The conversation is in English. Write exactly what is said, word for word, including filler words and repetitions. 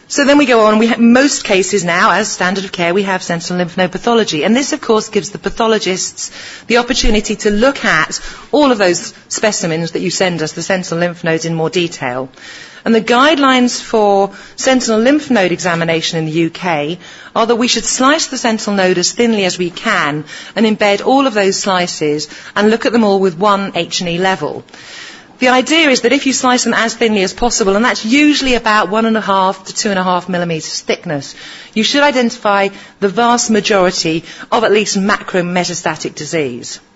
So then we go on, we have, in most cases now, as standard of care, we have sentinel lymph node pathology. And this, of course, gives the pathologists the opportunity to look at all of those specimens that you send us, the sentinel lymph nodes, in more detail. And the guidelines for sentinel lymph node examination in the U K are that we should slice the sentinel node as thinly as we can and embed all of those slices and look at them all with one H and E level. The idea is that if you slice them as thinly as possible, and that's usually about one and a half to two and a half millimetres thickness, you should identify the vast majority of at least macrometastatic disease.